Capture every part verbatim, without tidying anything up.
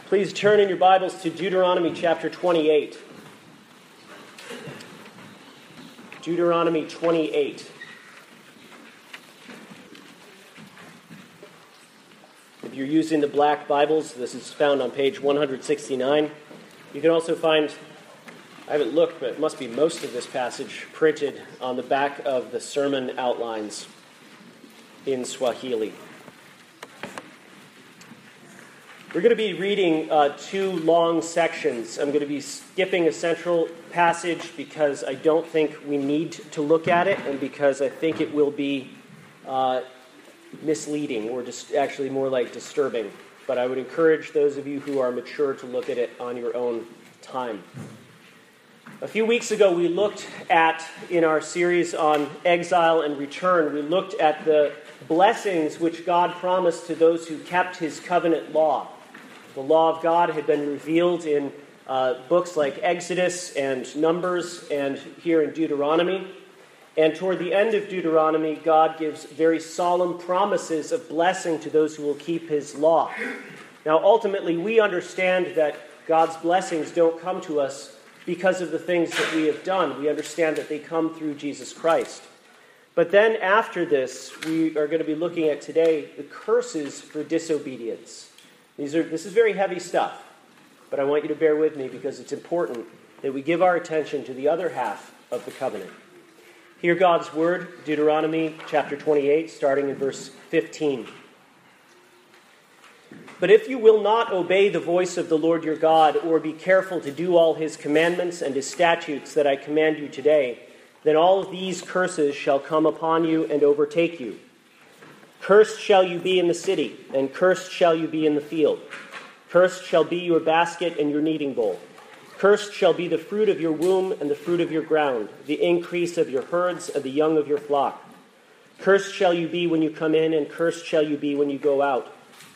Please turn in your Bibles to Deuteronomy chapter twenty-eight. Deuteronomy twenty-eight. If you're using the black Bibles, this is found on page one sixty-nine. You can also find, I haven't looked, but it must be most of this passage printed on the back of the sermon outlines in Swahili. We're going to be reading uh, two long sections. I'm going to be skipping a central passage because I don't think we need to look at it and because I think it will be uh, misleading or just actually more like disturbing. But I would encourage those of you who are mature to look at it on your own time. A few weeks ago, we looked at, in our series on exile and return, we looked at the blessings which God promised to those who kept his covenant law. The law of God had been revealed in uh, books like Exodus and Numbers and here in Deuteronomy. And toward the end of Deuteronomy, God gives very solemn promises of blessing to those who will keep his law. Now, ultimately, we understand that God's blessings don't come to us because of the things that we have done. We understand that they come through Jesus Christ. But then after this, we are going to be looking at today the curses for disobedience. These are, this is very heavy stuff, but I want you to bear with me because it's important that we give our attention to the other half of the covenant. Hear God's word, Deuteronomy chapter twenty-eight, starting in verse fifteen. But if you will not obey the voice of the Lord your God, or be careful to do all his commandments and his statutes that I command you today, then all of these curses shall come upon you and overtake you. Cursed shall you be in the city, and cursed shall you be in the field. Cursed shall be your basket and your kneading bowl. Cursed shall be the fruit of your womb and the fruit of your ground, the increase of your herds and the young of your flock. Cursed shall you be when you come in, and cursed shall you be when you go out.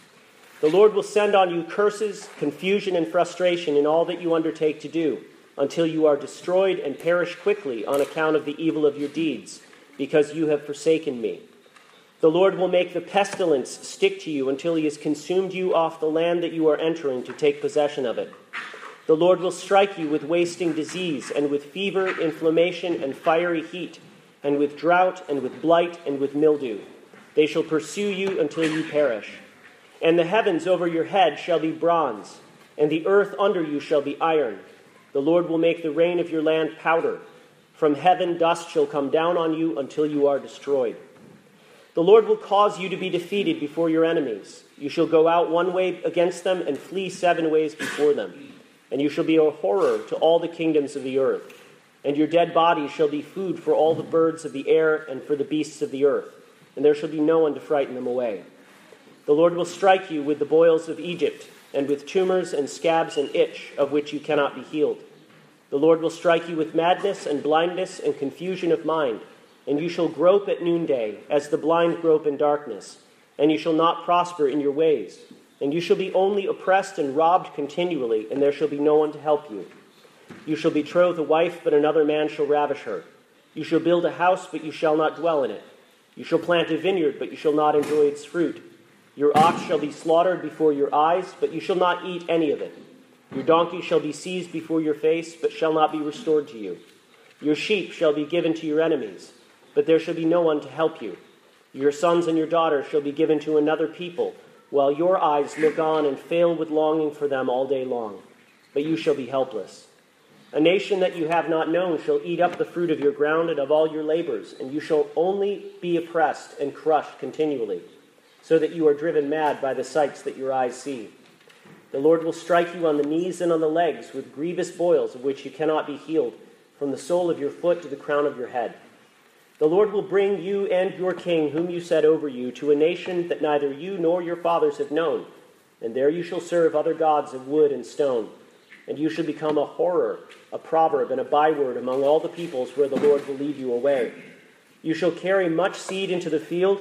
The Lord will send on you curses, confusion, and frustration in all that you undertake to do, until you are destroyed and perish quickly on account of the evil of your deeds, because you have forsaken me. The Lord will make the pestilence stick to you until he has consumed you off the land that you are entering to take possession of it. The Lord will strike you with wasting disease, and with fever, inflammation, and fiery heat, and with drought, and with blight, and with mildew. They shall pursue you until you perish. And the heavens over your head shall be bronze, and the earth under you shall be iron. The Lord will make the rain of your land powder. From heaven dust shall come down on you until you are destroyed. The Lord will cause you to be defeated before your enemies. You shall go out one way against them and flee seven ways before them. And you shall be a horror to all the kingdoms of the earth. And your dead bodies shall be food for all the birds of the air and for the beasts of the earth. And there shall be no one to frighten them away. The Lord will strike you with the boils of Egypt, and with tumors and scabs and itch, of which you cannot be healed. The Lord will strike you with madness and blindness and confusion of mind. And you shall grope at noonday, as the blind grope in darkness. And you shall not prosper in your ways. And you shall be only oppressed and robbed continually, and there shall be no one to help you. You shall betroth a wife, but another man shall ravish her. You shall build a house, but you shall not dwell in it. You shall plant a vineyard, but you shall not enjoy its fruit. Your ox shall be slaughtered before your eyes, but you shall not eat any of it. Your donkey shall be seized before your face, but shall not be restored to you. Your sheep shall be given to your enemies, but there shall be no one to help you. Your sons and your daughters shall be given to another people, while your eyes look on and fail with longing for them all day long. But you shall be helpless. A nation that you have not known shall eat up the fruit of your ground and of all your labors, and you shall only be oppressed and crushed continually, so that you are driven mad by the sights that your eyes see. The Lord will strike you on the knees and on the legs with grievous boils of which you cannot be healed, from the sole of your foot to the crown of your head. The Lord will bring you and your king, whom you set over you, to a nation that neither you nor your fathers have known, and there you shall serve other gods of wood and stone. And you shall become a horror, a proverb, and a byword among all the peoples where the Lord will lead you away. You shall carry much seed into the field,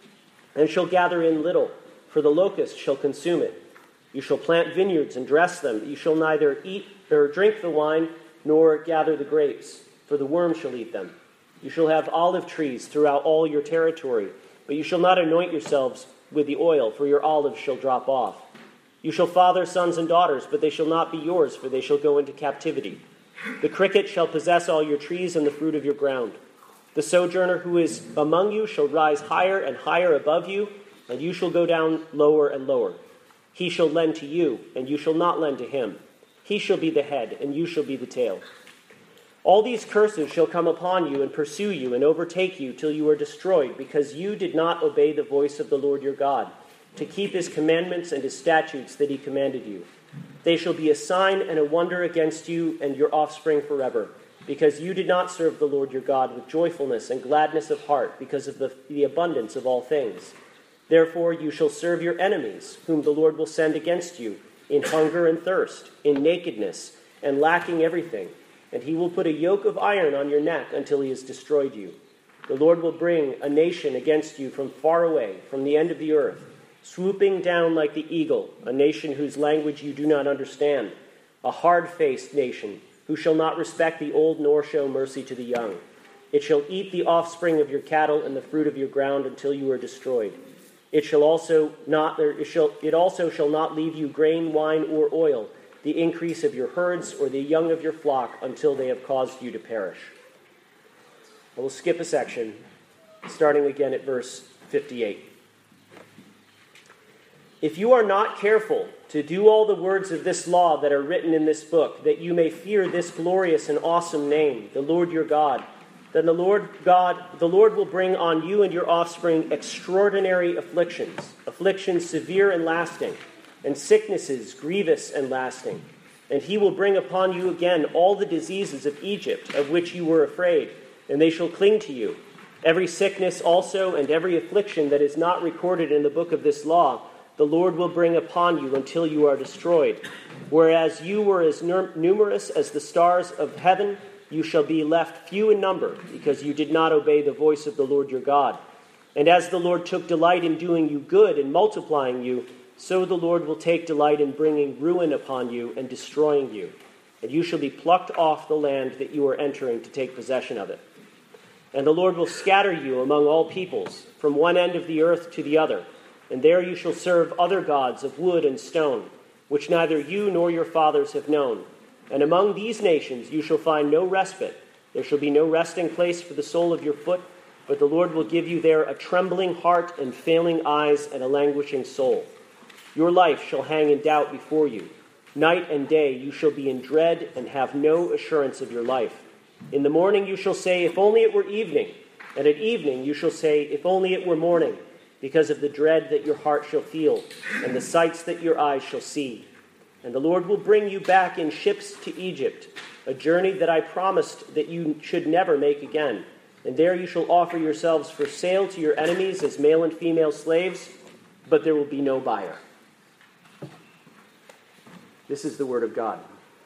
and shall gather in little, for the locust shall consume it. You shall plant vineyards and dress them. You shall neither eat or drink the wine, nor gather the grapes, for the worm shall eat them. You shall have olive trees throughout all your territory, but you shall not anoint yourselves with the oil, for your olives shall drop off. You shall father sons and daughters, but they shall not be yours, for they shall go into captivity. The cricket shall possess all your trees and the fruit of your ground. The sojourner who is among you shall rise higher and higher above you, and you shall go down lower and lower. He shall lend to you, and you shall not lend to him. He shall be the head, and you shall be the tail. All these curses shall come upon you and pursue you and overtake you till you are destroyed, because you did not obey the voice of the Lord your God, to keep his commandments and his statutes that he commanded you. They shall be a sign and a wonder against you and your offspring forever, because you did not serve the Lord your God with joyfulness and gladness of heart, because of the, the abundance of all things. Therefore you shall serve your enemies, whom the Lord will send against you, in hunger and thirst, in nakedness, and lacking everything. And he will put a yoke of iron on your neck until he has destroyed you. The Lord will bring a nation against you from far away, from the end of the earth, swooping down like the eagle, a nation whose language you do not understand, a hard-faced nation, who shall not respect the old nor show mercy to the young. It shall eat the offspring of your cattle and the fruit of your ground until you are destroyed. It shall also not it shall it also shall not leave you grain, wine, or oil, the increase of your herds or the young of your flock, until they have caused you to perish. I will skip a section, starting again at verse fifty-eight. If you are not careful to do all the words of this law that are written in this book, that you may fear this glorious and awesome name, the Lord your God, then the Lord God, the Lord will bring on you and your offspring extraordinary afflictions, afflictions severe and lasting, and sicknesses grievous and lasting. And he will bring upon you again all the diseases of Egypt, of which you were afraid, and they shall cling to you. Every sickness also and every affliction that is not recorded in the book of this law, the Lord will bring upon you until you are destroyed. Whereas you were as numerous as the stars of heaven, you shall be left few in number, because you did not obey the voice of the Lord your God. And as the Lord took delight in doing you good and multiplying you, so the Lord will take delight in bringing ruin upon you and destroying you. And you shall be plucked off the land that you are entering to take possession of it. And the Lord will scatter you among all peoples, from one end of the earth to the other. And there you shall serve other gods of wood and stone, which neither you nor your fathers have known. And among these nations you shall find no respite. There shall be no resting place for the sole of your foot, but the Lord will give you there a trembling heart and failing eyes and a languishing soul. Your life shall hang in doubt before you. Night and day you shall be in dread and have no assurance of your life. In the morning you shall say, if only it were evening. And at evening you shall say, if only it were morning, because of the dread that your heart shall feel, and the sights that your eyes shall see. And the Lord will bring you back in ships to Egypt, a journey that I promised that you should never make again. And there you shall offer yourselves for sale to your enemies as male and female slaves, but there will be no buyer. This is the word of God.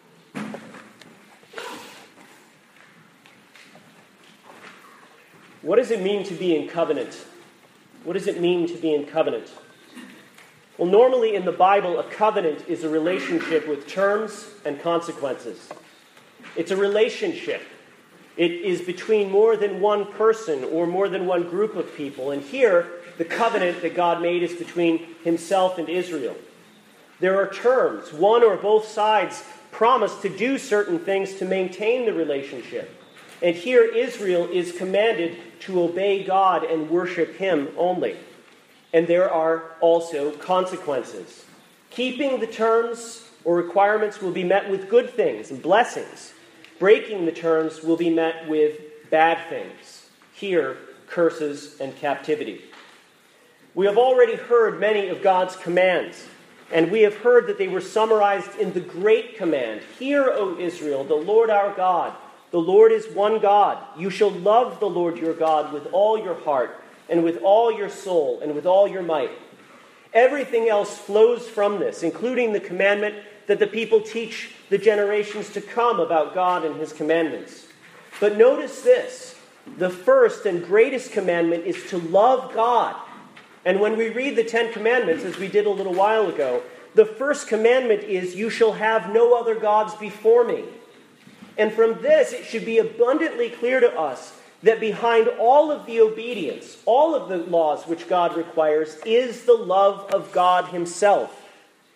What does it mean to be in covenant? What does it mean to be in covenant? Well, normally in the Bible, a covenant is a relationship with terms and consequences. It's a relationship. It is between more than one person or more than one group of people. And here, the covenant that God made is between himself and Israel. There are terms. One or both sides promise to do certain things to maintain the relationship. And here Israel is commanded to obey God and worship him only. And there are also consequences. Keeping the terms or requirements will be met with good things and blessings. Breaking the terms will be met with bad things. Here, curses and captivity. We have already heard many of God's commands, and we have heard that they were summarized in the great command. Hear, O Israel, the Lord our God. The Lord is one God. You shall love the Lord your God with all your heart, and with all your soul, and with all your might. Everything else flows from this, including the commandment that the people teach the generations to come about God and his commandments. But notice this. The first and greatest commandment is to love God. And when we read the Ten Commandments, as we did a little while ago, the first commandment is, you shall have no other gods before me. And from this, it should be abundantly clear to us that behind all of the obedience, all of the laws which God requires, is the love of God himself.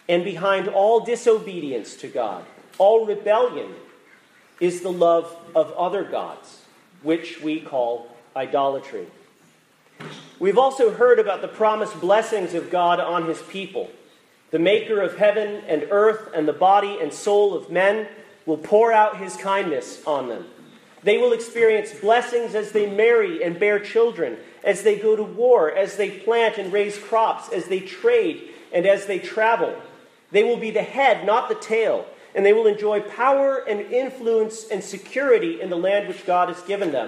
And behind all disobedience to God, all rebellion, is the love of other gods, which we call idolatry. We've also heard about the promised blessings of God on his people. The maker of heaven and earth and the body and soul of men will pour out his kindness on them. They will experience blessings as they marry and bear children, as they go to war, as they plant and raise crops, as they trade, and as they travel. They will be the head, not the tail, and they will enjoy power and influence and security in the land which God has given them.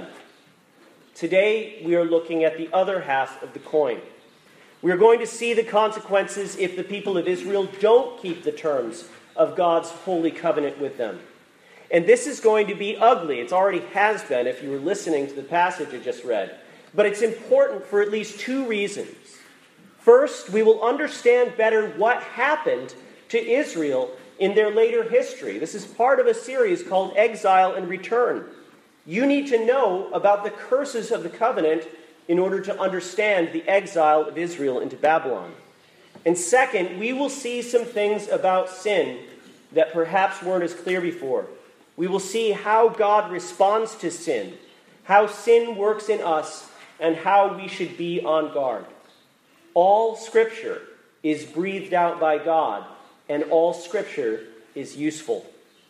Today, we are looking at the other half of the coin. We are going to see the consequences if the people of Israel don't keep the terms of God's holy covenant with them. And this is going to be ugly. It already has been if you were listening to the passage I just read. But it's important for at least two reasons. First, we will understand better what happened to Israel in their later history. This is part of a series called Exile and Return. You need to know about the curses of the covenant in order to understand the exile of Israel into Babylon. And second, we will see some things about sin that perhaps weren't as clear before. We will see how God responds to sin, how sin works in us, and how we should be on guard. All Scripture is breathed out by God, and all Scripture is useful.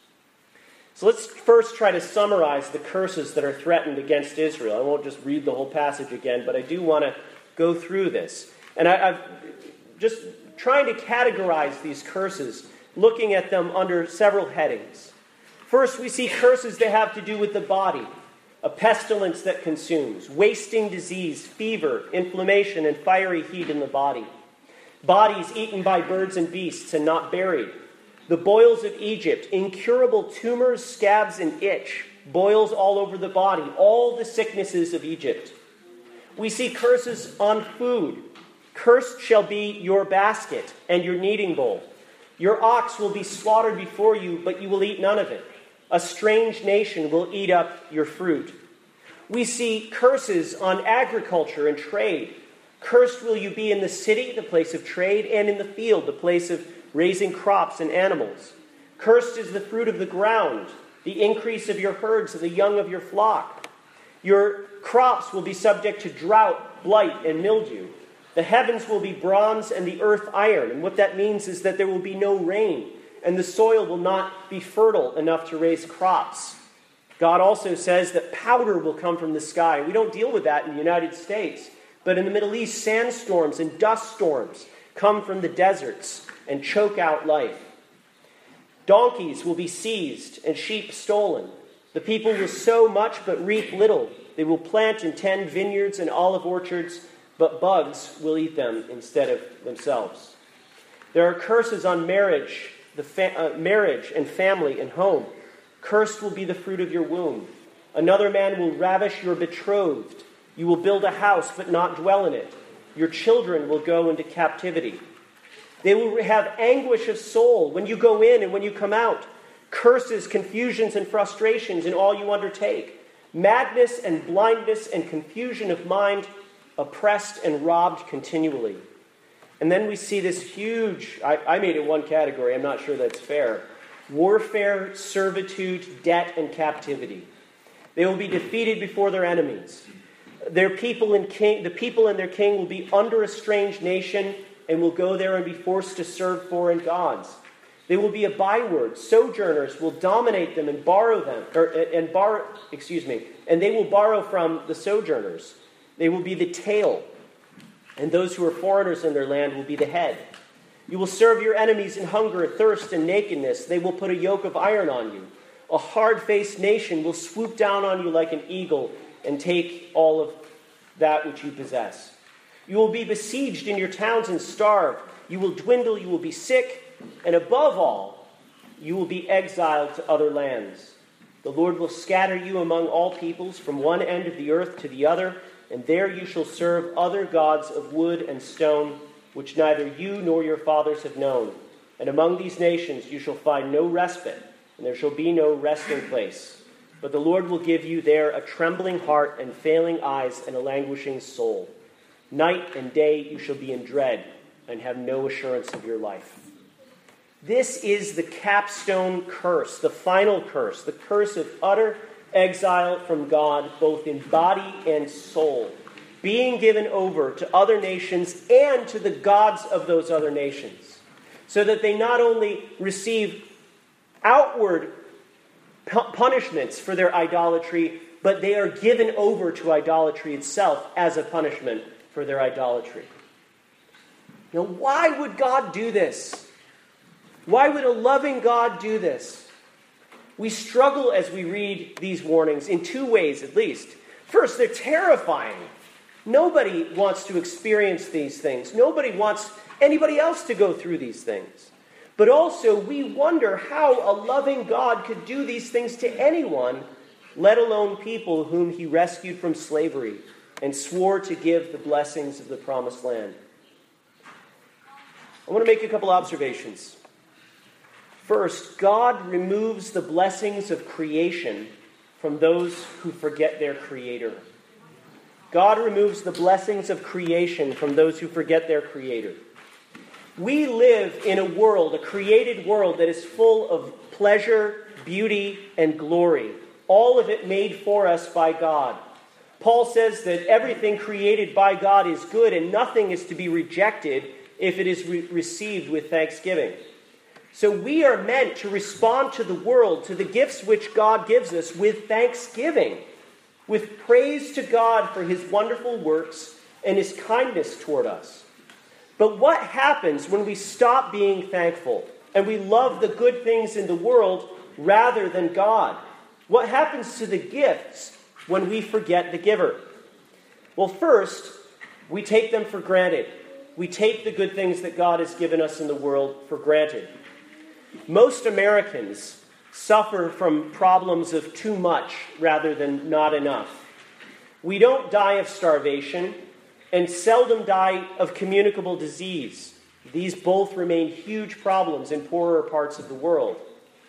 So let's first try to summarize the curses that are threatened against Israel. I won't just read the whole passage again, but I do want to go through this. And I, I've just trying to categorize these curses, looking at them under several headings. First, we see curses that have to do with the body. A pestilence that consumes, wasting disease, fever, inflammation, and fiery heat in the body. Bodies eaten by birds and beasts and not buried. The boils of Egypt, incurable tumors, scabs, and itch, boils all over the body, all the sicknesses of Egypt. We see curses on food. Cursed shall be your basket and your kneading bowl. Your ox will be slaughtered before you, but you will eat none of it. A strange nation will eat up your fruit. We see curses on agriculture and trade. Cursed will you be in the city, the place of trade, and in the field, the place of raising crops and animals. Cursed is the fruit of the ground, the increase of your herds and the young of your flock. Your crops will be subject to drought, blight, and mildew. The heavens will be bronze and the earth iron. And what that means is that there will be no rain, and the soil will not be fertile enough to raise crops. God also says that powder will come from the sky. We don't deal with that in the United States. But in the Middle East, sandstorms and dust storms come from the deserts and choke out life. Donkeys will be seized and sheep stolen. The people will sow much but reap little. They will plant and tend vineyards and olive orchards, but bugs will eat them instead of themselves. There are curses on marriage, the fa- uh, marriage and family and home. Cursed will be the fruit of your womb. Another man will ravish your betrothed. You will build a house but not dwell in it. Your children will go into captivity. They will have anguish of soul when you go in and when you come out. Curses, confusions, and frustrations in all you undertake. Madness and blindness and confusion of mind, oppressed and robbed continually. And then we see this huge, I, I made it one category, I'm not sure that's fair. Warfare, servitude, debt, and captivity. They will be defeated before their enemies. Their people and king, the people and their king will be under a strange nation and will go there and be forced to serve foreign gods. They will be a byword. Sojourners will dominate them and borrow them, or, and borrow, excuse me, and they will borrow from the sojourners. They will be the tail, and those who are foreigners in their land will be the head. You will serve your enemies in hunger, thirst, and nakedness. They will put a yoke of iron on you. A hard-faced nation will swoop down on you like an eagle and take all of that which you possess. You will be besieged in your towns and starve. You will dwindle, you will be sick, and above all, you will be exiled to other lands. The Lord will scatter you among all peoples from one end of the earth to the other, and there you shall serve other gods of wood and stone, which neither you nor your fathers have known. And among these nations you shall find no respite, and there shall be no resting place. But the Lord will give you there a trembling heart and failing eyes and a languishing soul. Night and day you shall be in dread and have no assurance of your life. This is the capstone curse, the final curse, the curse of utter exile from God, both in body and soul, being given over to other nations and to the gods of those other nations, so that they not only receive outward pu- punishments for their idolatry, but they are given over to idolatry itself as a punishment for their idolatry. Now, why would God do this? Why would a loving God do this? We struggle as we read these warnings in two ways at least. First, they're terrifying. Nobody wants to experience these things. Nobody wants anybody else to go through these things. But also, we wonder how a loving God could do these things to anyone, let alone people whom he rescued from slavery and swore to give the blessings of the promised land. I want to make a couple observations. First, God removes the blessings of creation from those who forget their Creator. God removes the blessings of creation from those who forget their Creator. We live in a world, a created world, that is full of pleasure, beauty, and glory. All of it made for us by God. Paul says that everything created by God is good, and nothing is to be rejected if it is re- received with thanksgiving. So we are meant to respond to the world, to the gifts which God gives us, with thanksgiving, with praise to God for his wonderful works and his kindness toward us. But what happens when we stop being thankful and we love the good things in the world rather than God? What happens to the gifts when we forget the giver? Well, first, we take them for granted. We take the good things that God has given us in the world for granted. Most Americans suffer from problems of too much rather than not enough. We don't die of starvation and seldom die of communicable disease. These both remain huge problems in poorer parts of the world.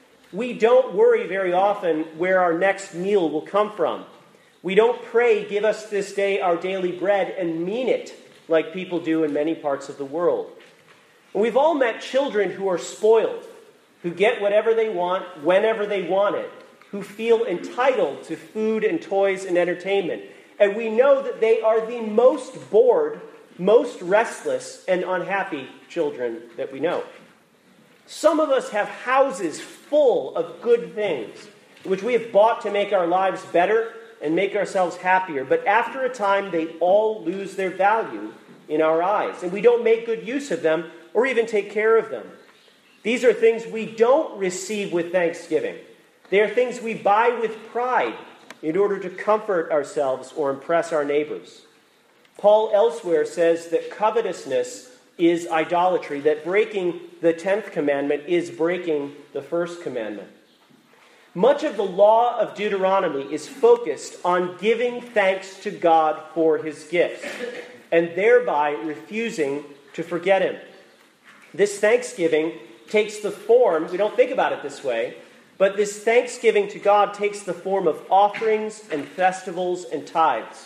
We don't worry very often where our next meal will come from. We don't pray, "Give us this day our daily bread," and mean it like people do in many parts of the world. And we've all met children who are spoiled, who get whatever they want, whenever they want it, who feel entitled to food and toys and entertainment. And we know that they are the most bored, most restless, and unhappy children that we know. Some of us have houses full of good things, which we have bought to make our lives better and make ourselves happier. But after a time, they all lose their value in our eyes, and we don't make good use of them or even take care of them. These are things we don't receive with thanksgiving. They are things we buy with pride in order to comfort ourselves or impress our neighbors. Paul elsewhere says that covetousness is idolatry, that breaking the tenth commandment is breaking the first commandment. Much of the law of Deuteronomy is focused on giving thanks to God for his gifts, and thereby refusing to forget him. This thanksgiving takes the form, we don't think about it this way, but this thanksgiving to God takes the form of offerings and festivals and tithes.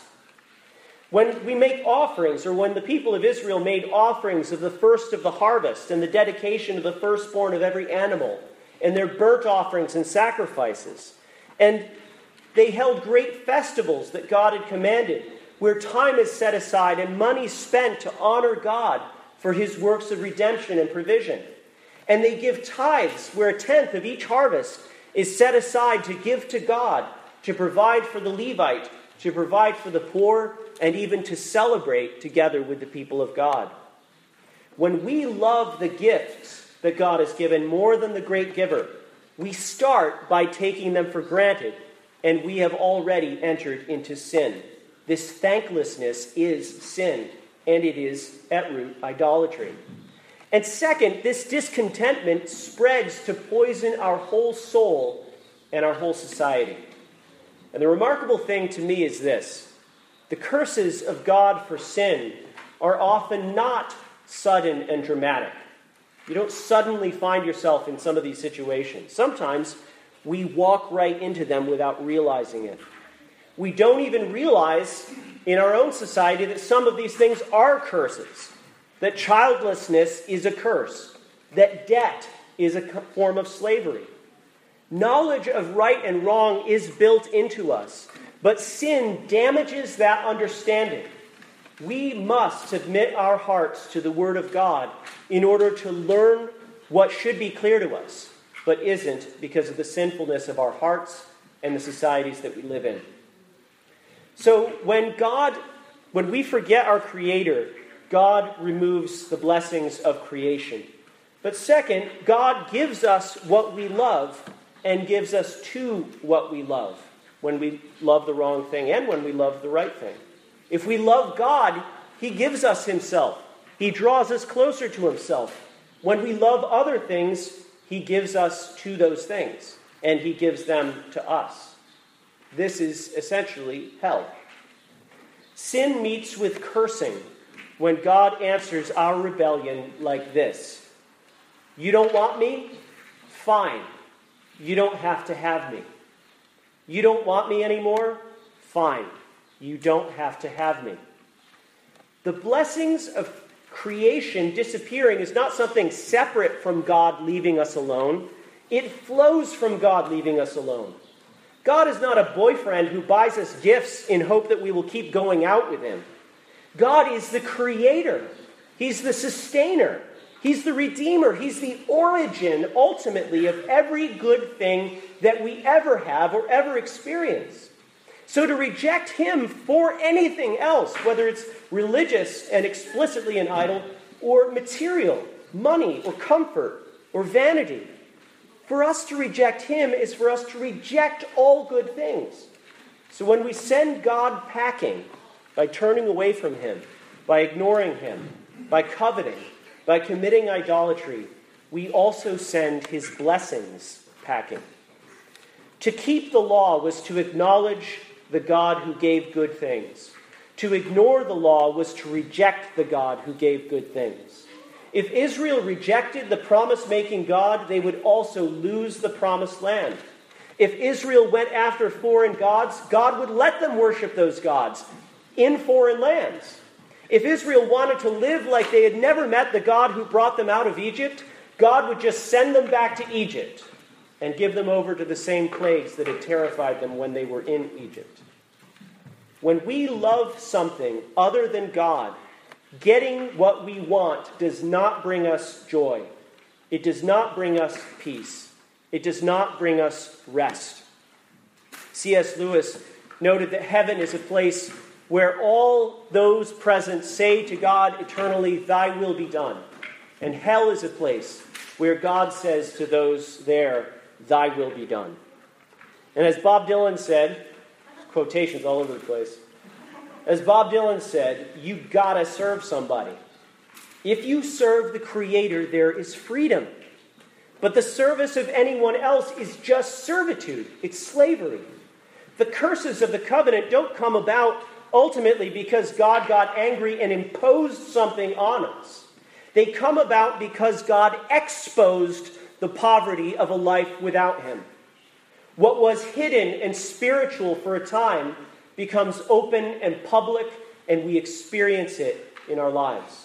When we make offerings, or when the people of Israel made offerings of the first of the harvest and the dedication of the firstborn of every animal, and their burnt offerings and sacrifices, and they held great festivals that God had commanded, where time is set aside and money spent to honor God for his works of redemption and provision. And they give tithes, where a tenth of each harvest is set aside to give to God, to provide for the Levite, to provide for the poor, and even to celebrate together with the people of God. When we love the gifts that God has given more than the great giver, we start by taking them for granted, and we have already entered into sin. This thanklessness is sin, and it is at root idolatry. And second, this discontentment spreads to poison our whole soul and our whole society. And the remarkable thing to me is this: the curses of God for sin are often not sudden and dramatic. You don't suddenly find yourself in some of these situations. Sometimes we walk right into them without realizing it. We don't even realize in our own society that some of these things are curses. That childlessness is a curse. That debt is a form of slavery. Knowledge of right and wrong is built into us, but sin damages that understanding. We must submit our hearts to the Word of God in order to learn what should be clear to us, but isn't because of the sinfulness of our hearts and the societies that we live in. So when God, when we forget our Creator, God removes the blessings of creation. But second, God gives us what we love and gives us to what we love when we love the wrong thing and when we love the right thing. If we love God, He gives us Himself. He draws us closer to Himself. When we love other things, He gives us to those things, and He gives them to us. This is essentially hell. Sin meets with cursing when God answers our rebellion like this. You don't want me? Fine. You don't have to have me. You don't want me anymore? Fine. You don't have to have me. The blessings of creation disappearing is not something separate from God leaving us alone. It flows from God leaving us alone. God is not a boyfriend who buys us gifts in hope that we will keep going out with Him. God is the creator. He's the sustainer. He's the redeemer. He's the origin, ultimately, of every good thing that we ever have or ever experience. So to reject Him for anything else, whether it's religious and explicitly an idol, or material, money, or comfort, or vanity, for us to reject Him is for us to reject all good things. So when we send God packing by turning away from Him, by ignoring Him, by coveting, by committing idolatry, we also send His blessings packing. To keep the law was to acknowledge the God who gave good things. To ignore the law was to reject the God who gave good things. If Israel rejected the promise-making God, they would also lose the promised land. If Israel went after foreign gods, God would let them worship those gods in foreign lands. If Israel wanted to live like they had never met the God who brought them out of Egypt, God would just send them back to Egypt and give them over to the same plagues that had terrified them when they were in Egypt. When we love something other than God, getting what we want does not bring us joy. It does not bring us peace. It does not bring us rest. C S Lewis noted that heaven is a place where all those present say to God eternally, "Thy will be done." And hell is a place where God says to those there, "Thy will be done." And as Bob Dylan said, quotations all over the place, as Bob Dylan said, you gotta serve somebody. If you serve the Creator, there is freedom. But the service of anyone else is just servitude. It's slavery. The curses of the covenant don't come about ultimately because God got angry and imposed something on us. They come about because God exposed the poverty of a life without Him. What was hidden and spiritual for a time becomes open and public, and we experience it in our lives.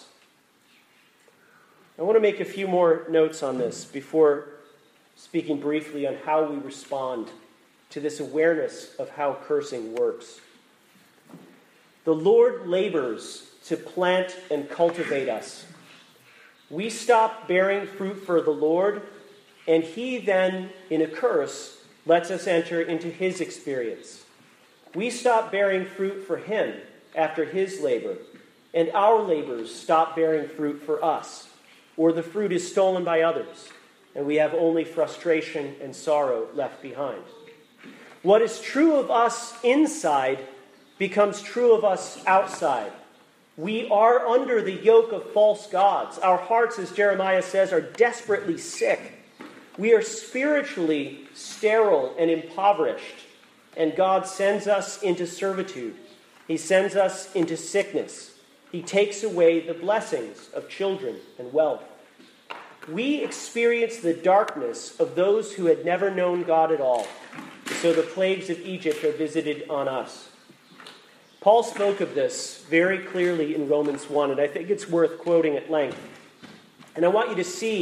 I want to make a few more notes on this before speaking briefly on how we respond to this awareness of how cursing works. The Lord labors to plant and cultivate us. We stop bearing fruit for the Lord, and He then, in a curse, lets us enter into His experience. We stop bearing fruit for Him after His labor, and our labors stop bearing fruit for us, or the fruit is stolen by others, and we have only frustration and sorrow left behind. What is true of us inside becomes true of us outside. We are under the yoke of false gods. Our hearts, as Jeremiah says, are desperately sick. We are spiritually sterile and impoverished, and God sends us into servitude. He sends us into sickness. He takes away the blessings of children and wealth. We experience the darkness of those who had never known God at all. So the plagues of Egypt are visited on us. Paul spoke of this very clearly in Romans one, and I think it's worth quoting at length. And I want you to see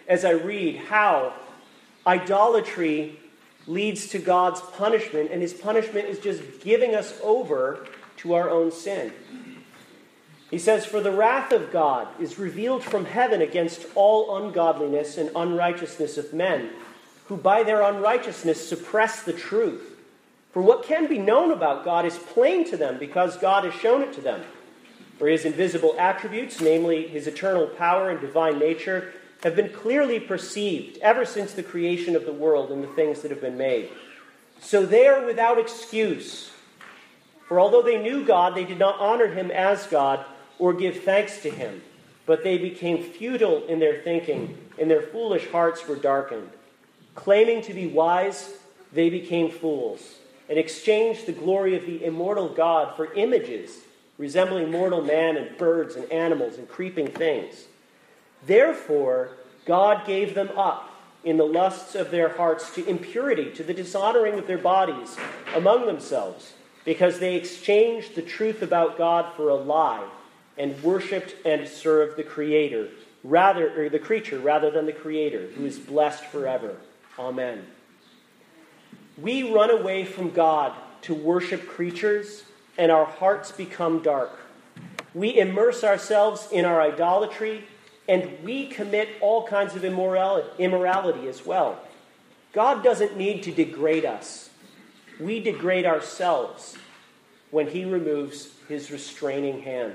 as I read how idolatry leads to God's punishment, and his punishment is just giving us over to our own sin. He says, "For the wrath of God is revealed from heaven against all ungodliness and unrighteousness of men, who by their unrighteousness suppress the truth. For what can be known about God is plain to them, because God has shown it to them. For his invisible attributes, namely his eternal power and divine nature, have been clearly perceived ever since the creation of the world and the things that have been made. So they are without excuse. For although they knew God, they did not honor him as God or give thanks to him. But they became futile in their thinking, and their foolish hearts were darkened. Claiming to be wise, they became fools, and exchanged the glory of the immortal God for images resembling mortal man and birds and animals and creeping things. Therefore, God gave them up in the lusts of their hearts to impurity, to the dishonoring of their bodies among themselves, because they exchanged the truth about God for a lie, and worshipped and served the Creator, rather or the creature rather than the Creator, who is blessed forever. Amen." We run away from God to worship creatures, and our hearts become dark. We immerse ourselves in our idolatry, and we commit all kinds of immorality, immorality as well. God doesn't need to degrade us. We degrade ourselves when he removes his restraining hand.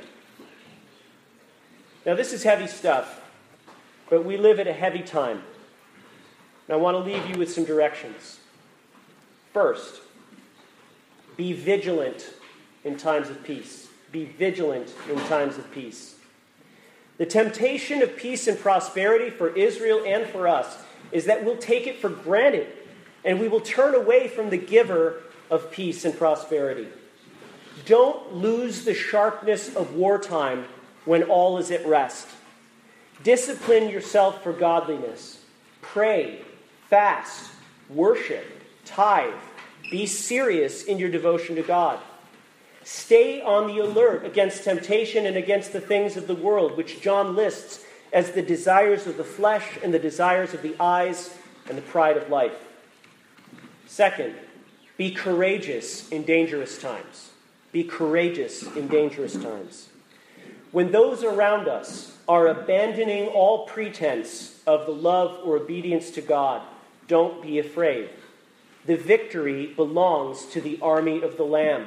Now, this is heavy stuff, but we live at a heavy time. And I want to leave you with some directions. First, be vigilant in times of peace. Be vigilant in times of peace. The temptation of peace and prosperity for Israel and for us is that we'll take it for granted, and we will turn away from the giver of peace and prosperity. Don't lose the sharpness of wartime when all is at rest. Discipline yourself for godliness. Pray, fast, worship, tithe. Be serious in your devotion to God. Stay on the alert against temptation and against the things of the world, which John lists as the desires of the flesh and the desires of the eyes and the pride of life. Second, be courageous in dangerous times. Be courageous in dangerous times. When those around us are abandoning all pretense of the love or obedience to God, don't be afraid. The victory belongs to the army of the Lamb.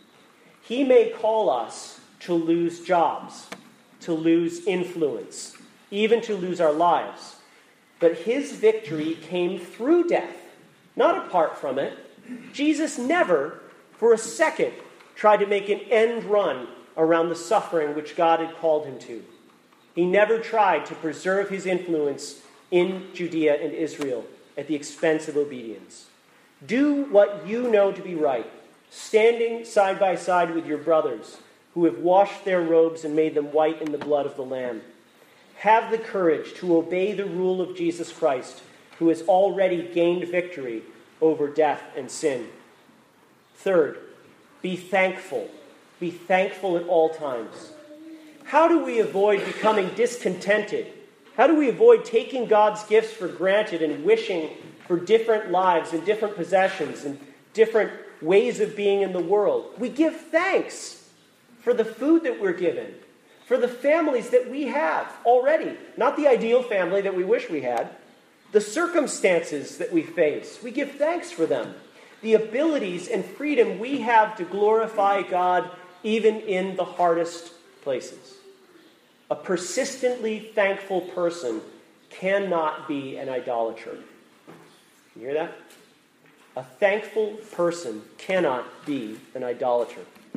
He may call us to lose jobs, to lose influence, even to lose our lives. But his victory came through death, not apart from it. Jesus never, for a second, tried to make an end run around the suffering which God had called him to. He never tried to preserve his influence in Judea and Israel at the expense of obedience. Do what you know to be right, standing side by side with your brothers who have washed their robes and made them white in the blood of the Lamb. Have the courage to obey the rule of Jesus Christ, who has already gained victory over death and sin. Third, be thankful. Be thankful at all times. How do we avoid becoming discontented? How do we avoid taking God's gifts for granted and wishing for different lives and different possessions and different ways of being in the world? We give thanks for the food that we're given, for the families that we have already. Not the ideal family that we wish we had. The circumstances that we face, we give thanks for them. The abilities and freedom we have to glorify God even in the hardest places. A persistently thankful person cannot be an idolater. You hear that? A thankful person cannot be an idolater.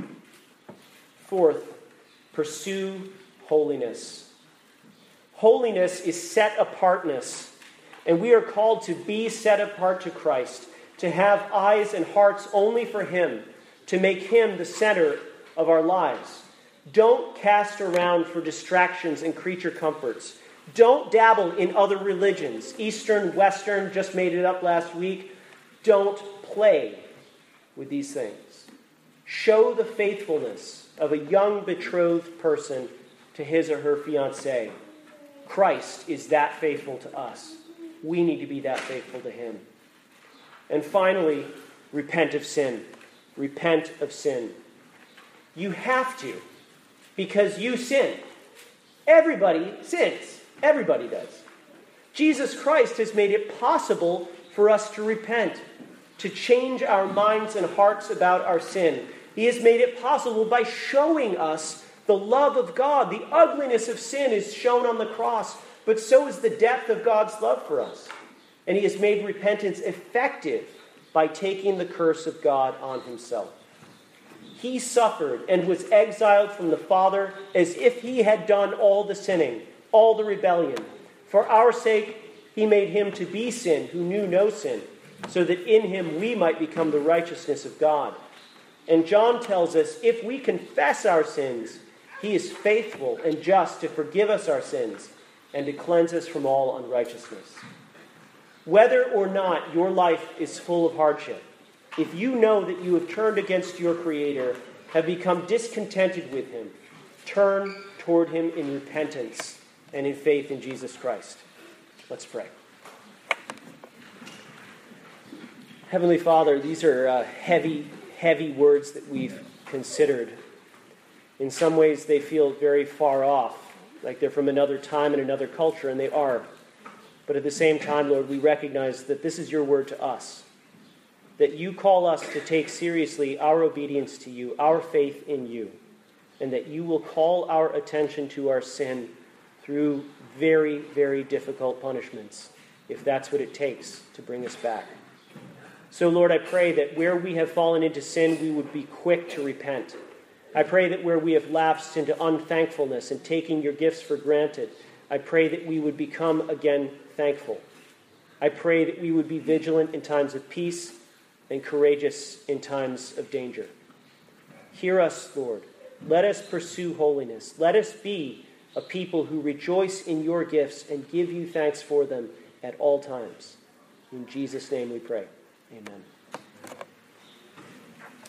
Fourth, pursue holiness. Holiness is set apartness, and we are called to be set apart to Christ, to have eyes and hearts only for him, to make him the center of our lives. Don't cast around for distractions and creature comforts. Don't dabble in other religions. Eastern, Western, just made it up last week. Don't play with these things. Show the faithfulness of a young betrothed person to his or her fiancé. Christ is that faithful to us. We need to be that faithful to him. And finally, repent of sin. Repent of sin. You have to, because you sin. Everybody sins. Everybody does. Jesus Christ has made it possible for us to repent, to change our minds and hearts about our sin. He has made it possible by showing us the love of God. The ugliness of sin is shown on the cross, but so is the depth of God's love for us. And he has made repentance effective by taking the curse of God on himself. He suffered and was exiled from the Father as if he had done all the sinning, all the rebellion. For our sake, he made him to be sin who knew no sin, so that in him we might become the righteousness of God. And John tells us, if we confess our sins, he is faithful and just to forgive us our sins and to cleanse us from all unrighteousness. Whether or not your life is full of hardship, if you know that you have turned against your Creator, have become discontented with him, turn toward him in repentance and in faith in Jesus Christ. Let's pray. Heavenly Father, these are uh, heavy, heavy words that we've considered. In some ways, they feel very far off, like they're from another time and another culture, and they are. But at the same time, Lord, we recognize that this is your word to us, that you call us to take seriously our obedience to you, our faith in you, and that you will call our attention to our sin through very, very difficult punishments, if that's what it takes to bring us back. So, Lord, I pray that where we have fallen into sin, we would be quick to repent. I pray that where we have lapsed into unthankfulness and taking your gifts for granted, I pray that we would become again thankful. I pray that we would be vigilant in times of peace and courageous in times of danger. Hear us, Lord. Let us pursue holiness. Let us be a people who rejoice in your gifts and give you thanks for them at all times. In Jesus' name we pray. Amen.